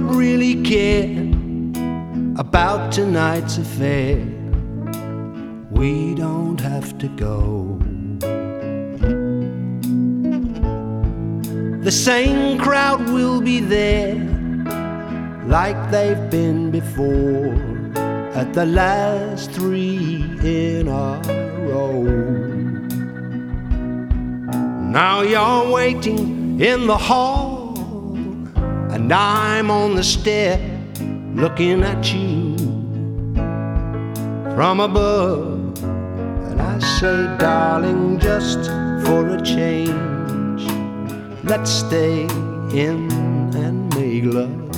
really care about tonight's affair. We don't have to go. The same crowd will be there like they've been before at the last three in a row. Now you're waiting in the hall, and I'm on the step looking at you from above. And I say, darling, just for a change, let's stay in and make love.